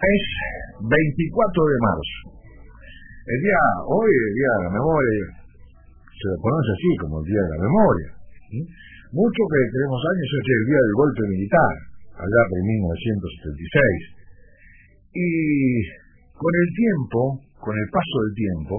Es 24 de marzo. Hoy, el día de la memoria, se le conoce así como el día de la memoria. ¿Sí? Muchos que tenemos años, es el día del golpe militar, allá por 1976. Y con el tiempo, con el paso del tiempo,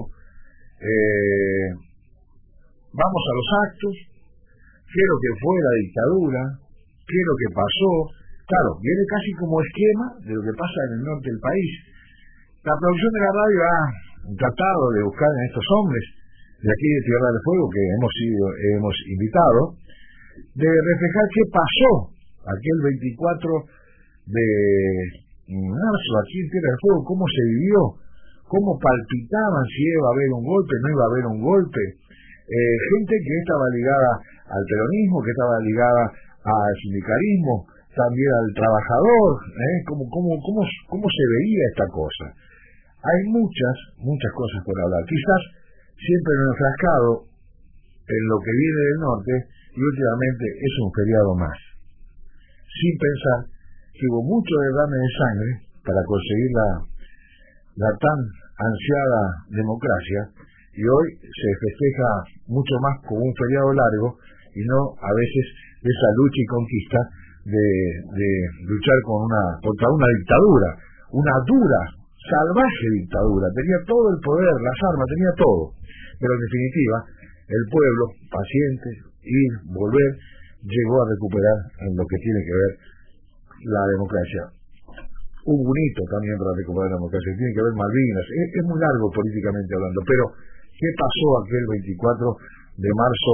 vamos a los actos, qué es lo que fue la dictadura, qué es lo que pasó. Claro, viene casi como esquema de lo que pasa en el norte del país. La producción de la radio ha tratado de buscar en estos hombres de aquí de Tierra del Fuego que hemos invitado, de reflejar qué pasó aquel 24 de marzo aquí en Tierra del Fuego, cómo se vivió, cómo palpitaban si iba a haber un golpe, no iba a haber un golpe. Gente que estaba ligada al peronismo, que estaba ligada al sindicalismo, también al trabajador, cómo se veía esta cosa. Hay muchas cosas por hablar. Quizás siempre nos hemos enfrascado en lo que viene del norte y últimamente es un feriado más. Sin pensar que hubo mucho derrame de sangre para conseguir la tan ansiada democracia y hoy se festeja mucho más como un feriado largo y no a veces de esa lucha y conquista de luchar contra una dictadura, una dura, salvaje dictadura. Tenía todo el poder, las armas, tenía todo, pero en definitiva el pueblo, paciente, ir, volver, llegó a recuperar en lo que tiene que ver la democracia. Hubo un hito también para recuperar la democracia, tiene que ver Malvinas, es muy largo políticamente hablando, pero ¿qué pasó aquel 24 de marzo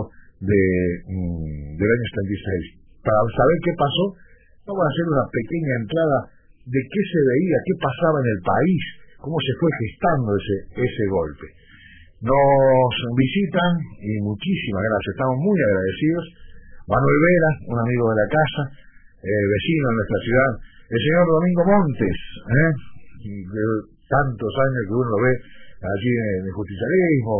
del año 76? Para saber qué pasó, vamos a hacer una pequeña entrada de qué se veía, qué pasaba en el país, cómo se fue gestando ese golpe. Nos visitan, y muchísimas gracias, estamos muy agradecidos, Manuel Vera, un amigo de la casa, vecino de nuestra ciudad, el señor Domingo Montes, de tantos años que uno lo ve allí en el justicialismo,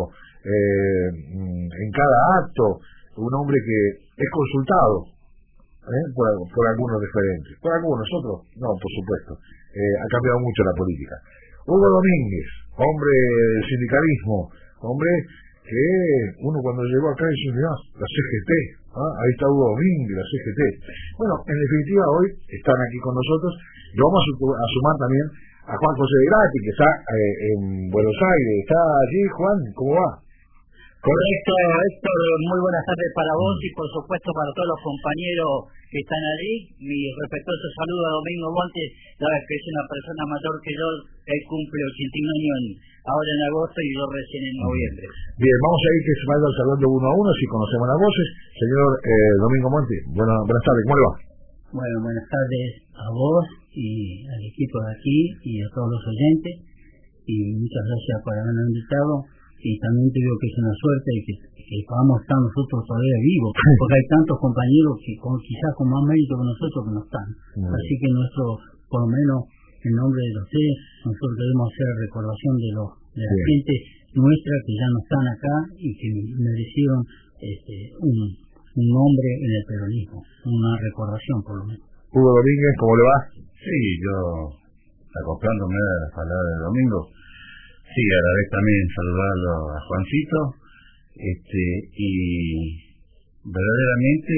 en cada acto, un hombre que es consultado por algunos referentes, por algunos, otros no, por supuesto. Ha cambiado mucho la política. Hugo Domínguez, hombre del sindicalismo, hombre que uno cuando llegó acá dice, mirá, la CGT, ahí está Hugo Domínguez, la CGT. Bueno, en definitiva hoy están aquí con nosotros. Lo vamos a sumar también a Juan José de Grati, que está en Buenos Aires. ¿Está allí, Juan? ¿Cómo va? Correcto, Héctor, muy buenas tardes para vos y por supuesto para todos los compañeros que están allí. Mi respetuoso saludo a Domingo Montes, dado que es una persona mayor que yo, él cumple 81 años ahora en agosto y yo recién en noviembre. Bien, vamos a ir que se vaya saludando uno a uno, si conocemos las voces. Señor Domingo Montes, buenas tardes, ¿cómo le va? Bueno, buenas tardes a vos y al equipo de aquí y a todos los oyentes y muchas gracias por habernos invitado. Y también te digo que es una suerte que podamos estar nosotros todavía vivos, porque hay tantos compañeros que quizás con más mérito que nosotros que no están. Así que por lo menos en nombre de los tres, nosotros debemos hacer recordación de la gente nuestra que ya no están acá y que merecieron un nombre en el peronismo, una recordación por lo menos. Hugo Domínguez, ¿cómo le va? Sí, yo acoplándome a las palabras de Domingo. Sí, a la vez también saludarlo a Juancito, y verdaderamente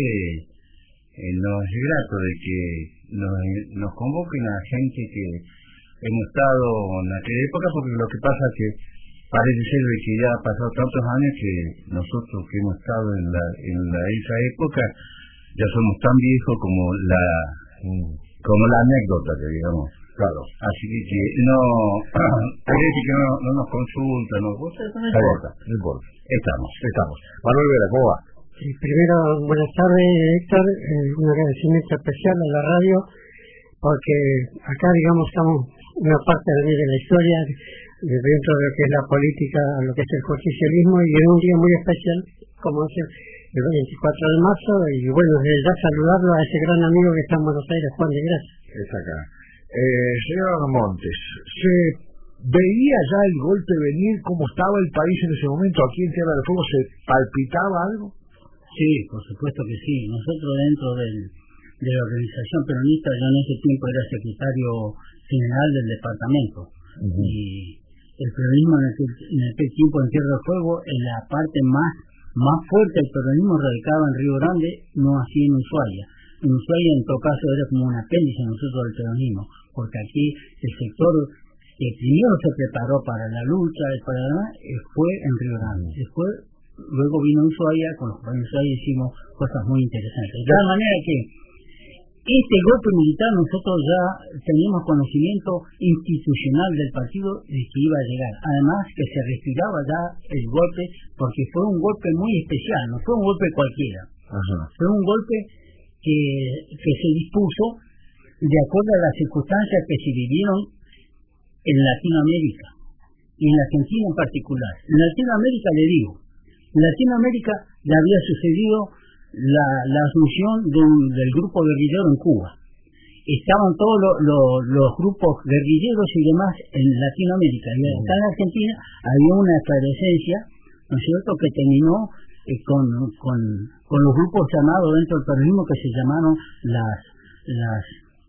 nos es grato de que nos convoquen a gente que hemos estado en aquella época, porque lo que pasa es que parece ser de que ya ha pasado tantos años que nosotros que hemos estado en esa época ya somos tan viejos como la anécdota que digamos. Claro. Así que no nos consultan, no importa. Estamos. Manuel Vera, ¿cómo va? Sí, primero, buenas tardes, Héctor. Un agradecimiento especial a la radio, porque acá, digamos, estamos una parte de la historia dentro de lo que es la política, lo que es el justicialismo, y en un día muy especial, como es el 24 de marzo, y bueno, desde ya saludarlo a ese gran amigo que está en Buenos Aires, Juan de Gracia. Es acá. Señor Montes, ¿se veía ya el golpe venir? ¿Cómo estaba el país en ese momento? ¿Aquí en Tierra del Fuego se palpitaba algo? Sí, por supuesto que sí. Nosotros dentro de la organización peronista. Yo en ese tiempo era secretario general del departamento. Y el peronismo en aquel tiempo en Tierra del Fuego, en la parte más fuerte del peronismo radicaba en Río Grande, no así en Ushuaia. En Ushuaia en todo caso era como un apéndice nosotros del peronismo, porque aquí el sector que primero se preparó para la lucha, fue en Río Grande. Después, luego vino Ushuaia, con los compañeros de Ushuaia hicimos cosas muy interesantes. De tal manera que este golpe militar nosotros ya teníamos conocimiento institucional del partido de que iba a llegar. Además que se respiraba ya el golpe, porque fue un golpe muy especial, no fue un golpe cualquiera. Fue un golpe que se dispuso de acuerdo a las circunstancias que se vivieron en Latinoamérica y en la Argentina en particular. En Latinoamérica le digo, en Latinoamérica le había sucedido la asunción del grupo guerrillero en Cuba. Estaban todos los grupos guerrilleros y demás en Latinoamérica, y acá en Argentina había una efervescencia, ¿no es cierto?, que terminó con los grupos llamados dentro del peronismo que se llamaron las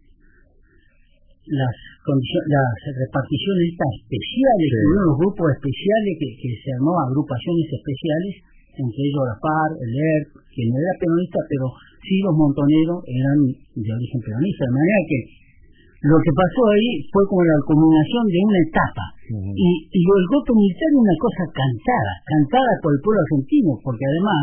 reparticiones especiales, los grupos especiales que se llamó agrupaciones especiales, entre ellos la FARC, el ERP, que no era peronista, pero sí los montoneros eran de origen peronista, de manera que lo que pasó ahí fue como la culminación de una etapa, y el golpe militar es una cosa cantada por el pueblo argentino, porque además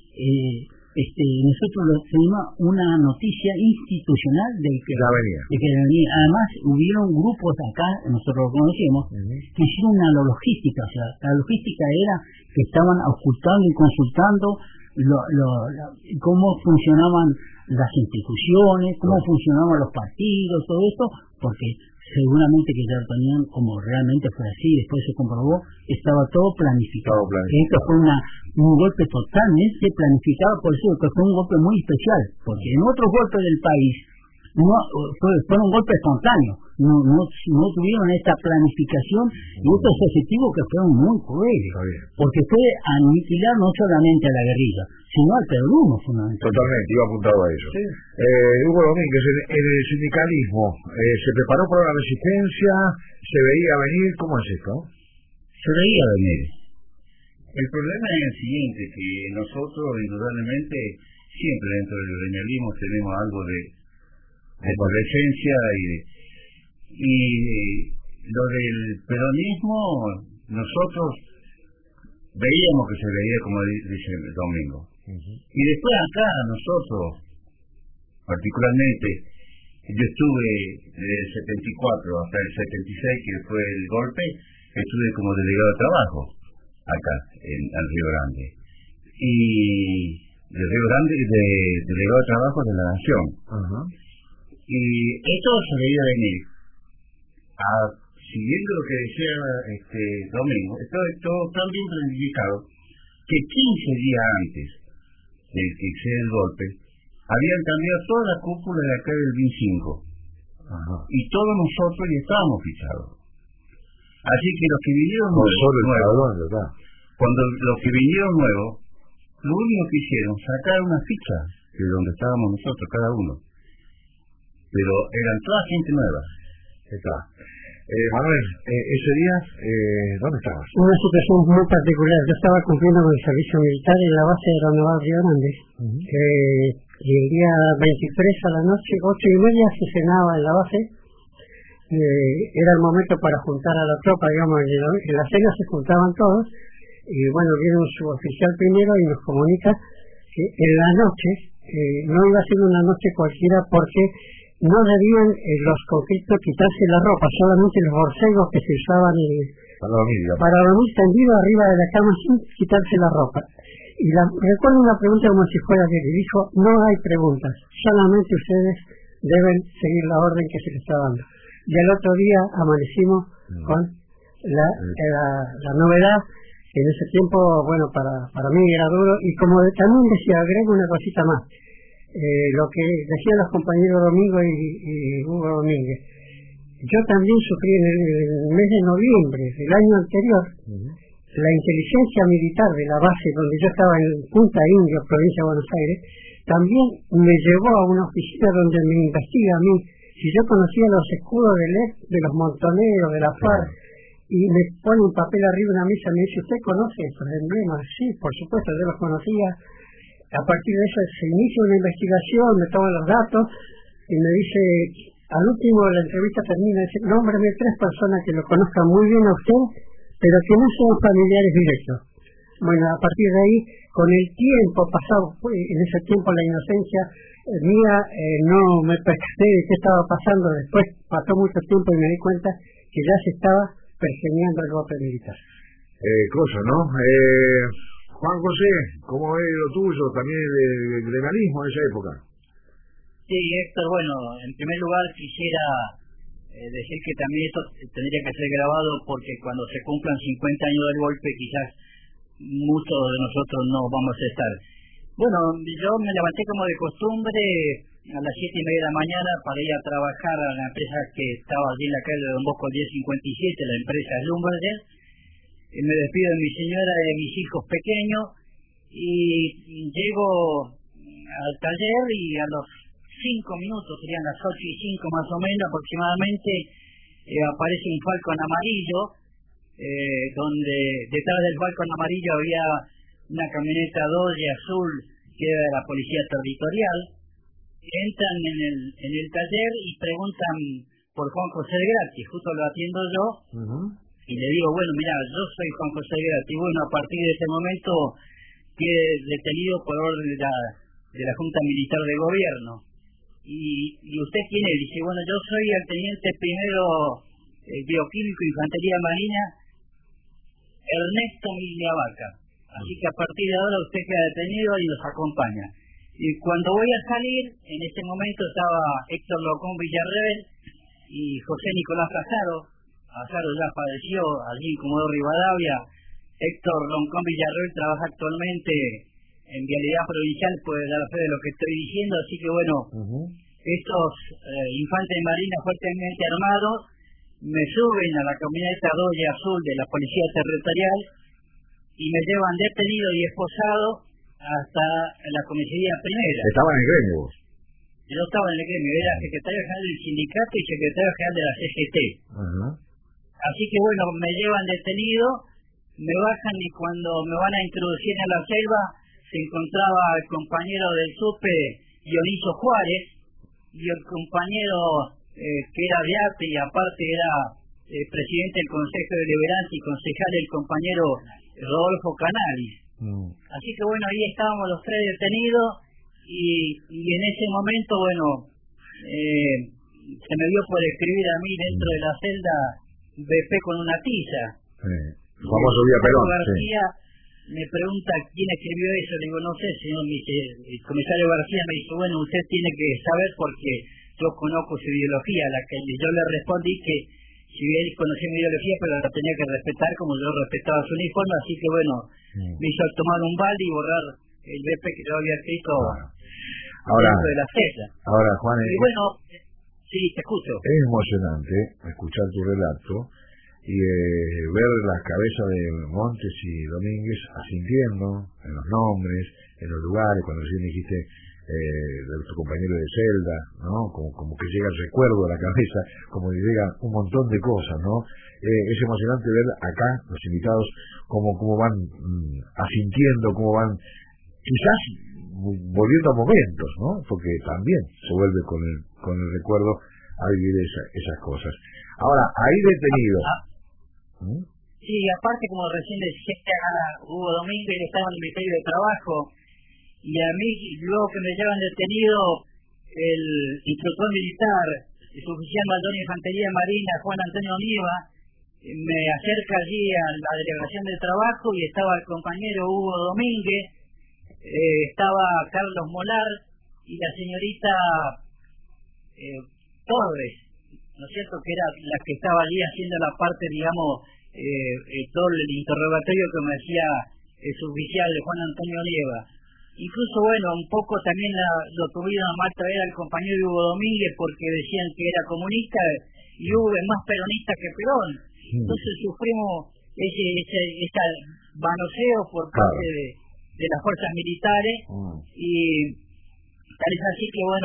nosotros teníamos una noticia institucional de que venía. Además hubieron grupos acá, nosotros lo conocemos, que hicieron una logística, o sea, la logística era que estaban ocultando y consultando cómo funcionaban las instituciones, cómo funcionaban los partidos, todo esto, porque seguramente que ya lo tenían, como realmente fue así, después se comprobó, estaba todo planificado. Esto fue un golpe totalmente planificado, por eso que fue un golpe muy especial, porque en otros golpes del país fueron golpes espontáneos, no tuvieron esta planificación y estos objetivos que fueron muy crueles, porque fue aniquilar no solamente a la guerrilla, sino al peronismo fundamentalmente. Totalmente, iba apuntado a eso. Sí. Hugo Domínguez, en el sindicalismo, ¿se preparó para la resistencia? ¿Se veía venir? ¿Cómo es esto? Se veía venir. El problema es el siguiente, que nosotros indudablemente siempre dentro del gremialismo tenemos algo de presencia y lo del peronismo nosotros veíamos que se veía, como dice el Domingo. Y después acá nosotros, particularmente, yo estuve desde el 74 hasta el 76, que fue el golpe, estuve como delegado de trabajo acá en Río Grande. Y de Río Grande, de delegado de trabajo de la Nación. Y esto se veía venir. Siguiendo lo que decía Domingo, esto tan bien planificado que 15 días antes de que sea el golpe, habían cambiado toda la cúpula de acá del BIN 5. Y todos nosotros ya estábamos fichados. Así que los que vinieron nuevos, cuando los que vinieron nuevos, lo único que hicieron, sacar una ficha de donde estábamos nosotros, cada uno. Pero eran toda gente nueva. Manuel, ese día, ¿dónde estabas? Una situación muy particular. Yo estaba cumpliendo con el servicio militar en la base de la Naval Río Grande. Y el día 23 a la noche, 8:30, se cenaba en la base. Era el momento para juntar a la tropa, digamos, en la cena se juntaban todos. Y bueno, viene un suboficial primero y nos comunica que en la noche, no iba a ser una noche cualquiera, porque no debían los conflictos quitarse la ropa, solamente los borcegos que se usaban para dormir tendido arriba de la cama sin quitarse la ropa. Y recuerdo una pregunta como si fuera que le dijo: no hay preguntas, solamente ustedes deben seguir la orden que se les está dando. Y al otro día amanecimos con la novedad. En ese tiempo, bueno, para mí era duro, y como también decía, agrego una cosita más, lo que decían los compañeros Domingo y Hugo Domínguez. Yo también sufrí en el mes de noviembre del año anterior la inteligencia militar de la base donde yo estaba en Punta Indio, provincia de Buenos Aires, también me llevó a una oficina donde me investiga a mí si yo conocía los escudos de los montoneros, de la FARC, y me pone un papel arriba de una mesa y me dice, ¿usted conoce estos emblemas? Sí, por supuesto, yo los conocía. A partir de eso se inicia una investigación, me toma los datos y me dice, al último de la entrevista termina, dice, nómbrame 3 personas que lo conozcan muy bien a usted, pero que no sean familiares directos. Bueno, a partir de ahí, con el tiempo pasado, en ese tiempo la inocencia mía, no me percaté de qué estaba pasando. Después pasó mucho tiempo y me di cuenta que ya se estaba pergeñando el golpe militar. Cosa, ¿no? Juan José, ¿cómo es lo tuyo? También el gremialismo en esa época. Sí, Héctor, bueno, en primer lugar quisiera decir que también esto tendría que ser grabado porque cuando se cumplan 50 años del golpe quizás muchos de nosotros no vamos a estar. Bueno, yo me levanté como de costumbre a las 7:30 de la mañana para ir a trabajar a la empresa que estaba allí en la calle de Don Bosco 1057, la empresa Lumberger. Me despido de mi señora y de mis hijos pequeños y llego al taller y a los 5 minutos, serían las 8:05 más o menos aproximadamente, aparece un Falcon amarillo, donde detrás del Falcon amarillo había una camioneta Dodge azul que era de la policía territorial. Entran en el taller y preguntan por Juan José Grati, justo lo atiendo yo, y le digo, bueno, mira, yo soy Juan José Grati. Bueno, a partir de ese momento quedé detenido por orden de la Junta Militar de Gobierno. ¿Y usted quién es? Dice, bueno, yo soy el teniente primero bioquímico Infantería Marina Ernesto Migliavaca. Así que a partir de ahora usted queda detenido y nos acompaña. Y cuando voy a salir, en ese momento estaba Héctor Locón Villarreal y José Nicolás Azaro. Azaro ya falleció allí en Comodoro Rivadavia. Héctor Locón Villarreal trabaja actualmente en Vialidad Provincial, puede dar fe de lo que estoy diciendo. Así que bueno, estos infantes de marina fuertemente armados me suben a la camioneta Dodge azul de la Policía Territorial y me llevan detenido y esposado hasta la comisaría primera. ¿Estaba en el gremio vos? Yo estaba en el gremio, era secretario general del sindicato y secretario general de la CGT. Así que bueno, me llevan detenido, me bajan y cuando me van a introducir en la selva se encontraba el compañero del SUPE, Dioniso Juárez, y el compañero que era de ATE y aparte era presidente del Consejo Deliberante y concejal el compañero Rodolfo Canalis. Así que bueno, ahí estábamos los 3 detenidos y en ese momento, bueno, se me dio por escribir a mí dentro de la celda BP con una tiza. El famoso Vía Perón. García me pregunta quién escribió eso. Le digo, no sé, señor. El comisario García me dice, bueno, usted tiene que saber porque yo conozco su ideología. La que yo le respondí que si bien conocía mi ideología, pero la tenía que respetar como yo respetaba su uniforme. Así que bueno, me hizo tomar un balde y borrar el BP que yo había escrito dentro de la celda. Ahora, Juan, y bueno, sí, te escucho. Es emocionante escuchar tu relato y ver las cabezas de Montes y Domínguez asintiendo en los nombres, en los lugares, cuando recién dijiste de tu compañero de celda, ¿no? Como que llega el recuerdo a la cabeza, como que llegan un montón de cosas, ¿no? Es emocionante ver acá los invitados cómo van asintiendo, cómo van quizás volviendo a momentos, ¿no? Porque también se vuelve con el recuerdo a vivir esas cosas. Ahora, ahí detenido. Sí, aparte, como recién decía Hugo Domínguez, estaba en el Ministerio de Trabajo, y a mí, luego que me llevan detenido, el instructor militar, el suboficial mayor de Infantería Marina, Juan Antonio Nieva, me acerca allí a la delegación de trabajo y estaba el compañero Hugo Domínguez, estaba Carlos Molar y la señorita Torres, ¿no es cierto?, que era la que estaba allí haciendo la parte, digamos, todo el interrogatorio que me hacía el suboficial Juan Antonio Nieva. Incluso, bueno, un poco también lo tuvieron a mal traer al compañero Hugo Domínguez porque decían que era comunista y Hugo es más peronista que Perón. Entonces sufrimos ese manoseo por parte de las fuerzas militares y Tal es así que, bueno,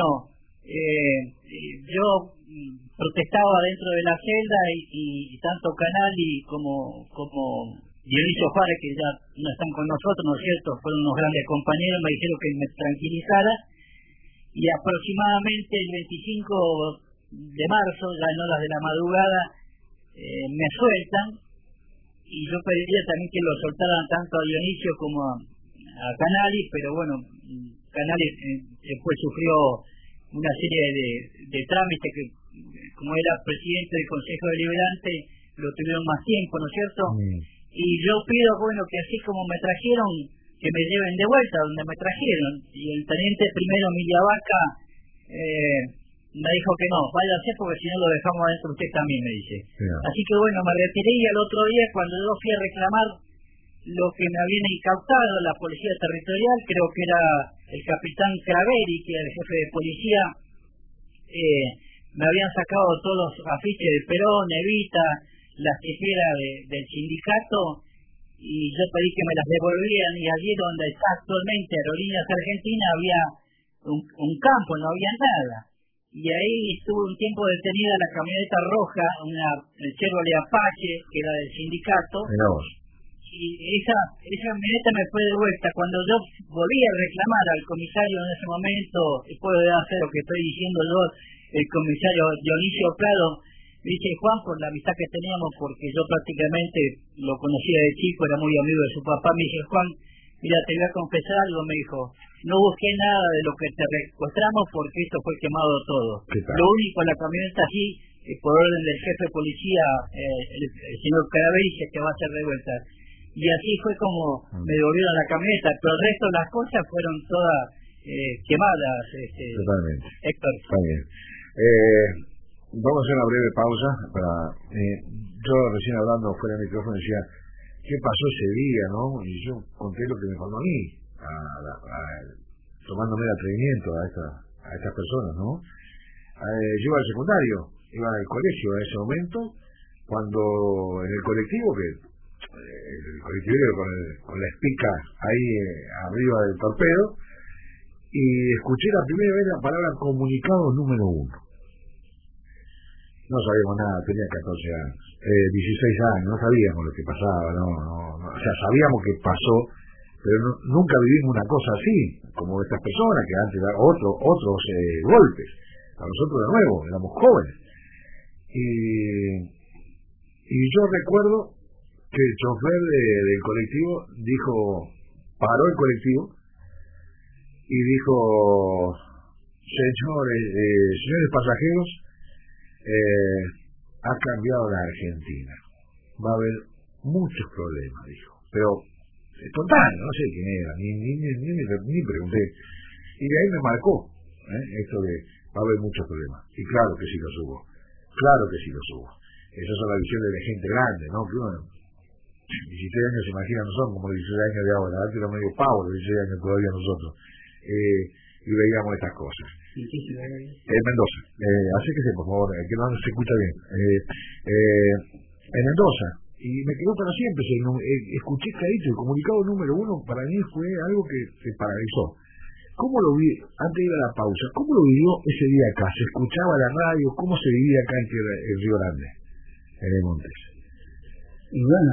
yo protestaba dentro de la celda y tanto Canali como Dionisio Juárez, que ya no están con nosotros, ¿no es cierto?, fueron unos grandes compañeros, me dijeron que me tranquilizara, y aproximadamente el 25 de marzo, ya en horas de la madrugada, me sueltan, y yo pediría también que lo soltaran tanto a Dionisio como a Canali, pero bueno, Canali después sufrió una serie de trámites que, como era presidente del Consejo Deliberante, lo tuvieron más tiempo, ¿no es cierto? Y yo pido, bueno, que así como me trajeron, que me lleven de vuelta donde me trajeron. Y el teniente primero Miliavaca me dijo que no, váyase porque si no lo dejamos adentro usted también, me dice. Así que bueno, me retiré y al otro día cuando yo fui a reclamar lo que me habían incautado la policía territorial, creo que era el capitán Craveri, que era el jefe de policía, me habían sacado todos los afiches de Perón, Evita, las tijeras del sindicato, y yo pedí que me las devolvieran, y allí donde está actualmente Aerolíneas Argentina había un campo, no había nada, y ahí estuvo un tiempo detenida la camioneta roja, el Chevrolet Apache, que era del sindicato, y esa camioneta me fue devuelta. Cuando yo volví a reclamar al comisario en ese momento, y puedo hacer lo que estoy diciendo yo, el comisario Dionisio Prado, me dice: Juan, por la amistad que teníamos, porque yo prácticamente lo conocía de chico, era muy amigo de su papá, me dice: Juan, mira, te voy a confesar algo, me dijo, no busqué nada de lo que te secuestramos porque esto fue quemado todo. Lo único, la camioneta sí, por orden del jefe de policía, el señor Caravelli, que va a ser devuelta. Y así fue como me devolvieron la camioneta, pero el resto de las cosas fueron todas quemadas. Totalmente. Héctor. Está bien. Vamos a hacer una breve pausa. Yo recién hablando fuera del micrófono decía, ¿qué pasó ese día, no? Y yo conté lo que me pasó a mí, tomándome el atrevimiento a estas personas, ¿no? Yo iba al secundario, iba al colegio en ese momento, cuando en el colectivo, el colectivo con la espica ahí arriba del torpedo, y escuché la primera vez la palabra comunicado número 1. No sabíamos nada, tenía 14 años, 16 años, no sabíamos lo que pasaba, o sea, sabíamos que pasó, pero nunca vivimos una cosa así, como estas personas que antes daban otros golpes. A nosotros de nuevo, éramos jóvenes. Y yo recuerdo que el chofer del colectivo paró el colectivo y dijo: señores pasajeros, ha cambiado la Argentina, va a haber muchos problemas, dijo, pero total, no sé quién era, ni pregunté, y de ahí me marcó esto de va a haber muchos problemas, y claro que sí los hubo, esas son las visiones de la gente grande, ¿no? Que uno 16 años se imagina, no son como 16 años de ahora, antes era medio pavo los 16 años todavía nosotros, y veíamos estas cosas. ¿En qué ciudad era? En Mendoza, acérquese por favor, que no se escucha bien. En Mendoza, y me quedó para siempre, escuché clarito, el comunicado número 1 para mí fue algo que se paralizó. ¿Cómo lo vi, antes de ir a la pausa, cómo lo vivió ese día acá? ¿Se escuchaba la radio? ¿Cómo se vivía acá en Río Grande, en el Montes? Y bueno,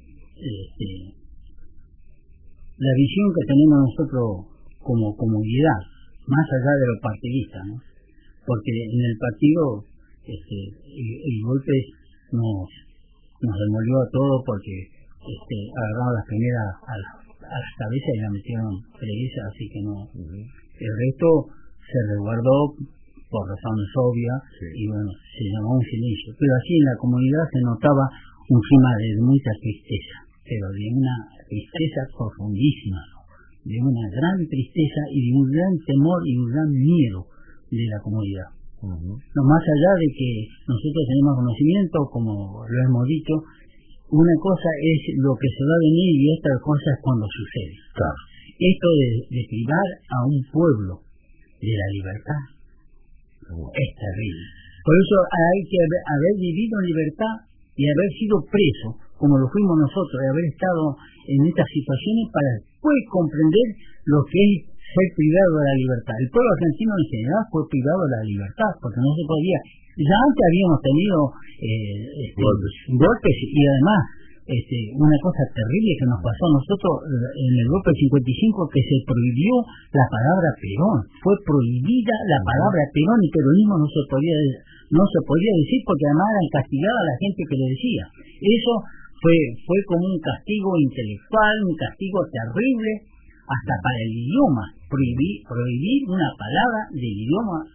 la visión que tenemos nosotros como comunidad, más allá de lo partidista, ¿no? Porque en el partido el golpe nos demolió a todos, porque agarraron las primeras a las cabezas y la metieron presa, así que no. El resto se resguardó por razones obvias, y bueno, se llamó un silencio. Pero así en la comunidad se notaba un clima de mucha tristeza, pero de una tristeza profundísima, ¿no? De una gran tristeza y de un gran temor y un gran miedo de la comunidad. No, más allá de que nosotros tenemos conocimiento, como lo hemos dicho, una cosa es lo que se va a venir y otra cosa es cuando sucede. Claro. Esto de privar a un pueblo de la libertad es terrible. Por eso hay que haber vivido en libertad y haber sido preso, como lo fuimos nosotros, de haber estado en estas situaciones para después comprender lo que es ser privado de la libertad. El pueblo argentino en general fue privado de la libertad, porque no se podía. Ya antes habíamos tenido golpes y además una cosa terrible que nos pasó a nosotros en el golpe del 55, que se prohibió la palabra Perón. Fue prohibida la palabra Perón, y peronismo no se podía decir, porque además eran castigadas a la gente que lo decía. Eso fue como un castigo intelectual, un castigo terrible, hasta para el idioma. Prohibir una palabra del idioma.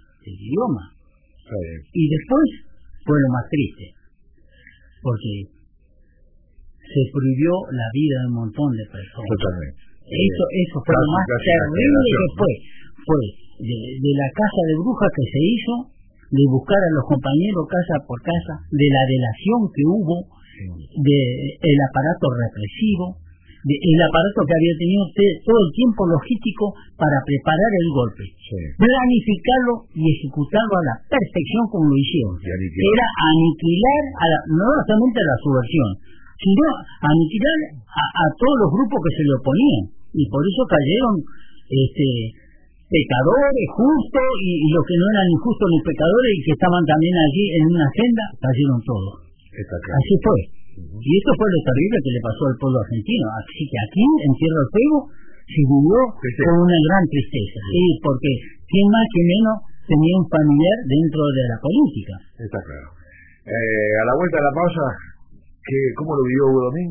Y después fue lo más triste, porque se prohibió la vida de un montón de personas. Totalmente. Eso fue lo más terrible que fue de la casa de brujas que se hizo, de buscar a los compañeros casa por casa, de la delación que hubo, del aparato represivo, el aparato que había tenido todo el tiempo logístico para preparar el golpe, planificarlo y ejecutarlo a la perfección como lo hicieron. Era aniquilar no solamente a la subversión, sino aniquilar a todos los grupos que se le oponían, y por eso cayeron pecadores justos y los que no eran ni justos ni pecadores y que estaban también allí en una senda, cayeron todos. Así fue. Y esto fue lo terrible que le pasó al pueblo argentino. Así que aquí en Tierra del Fuego se vivió con una gran tristeza, porque quién más que menos tenía un familiar dentro de la política. Está claro. A la vuelta de la pausa, ¿cómo lo vivió Hugo Domínguez?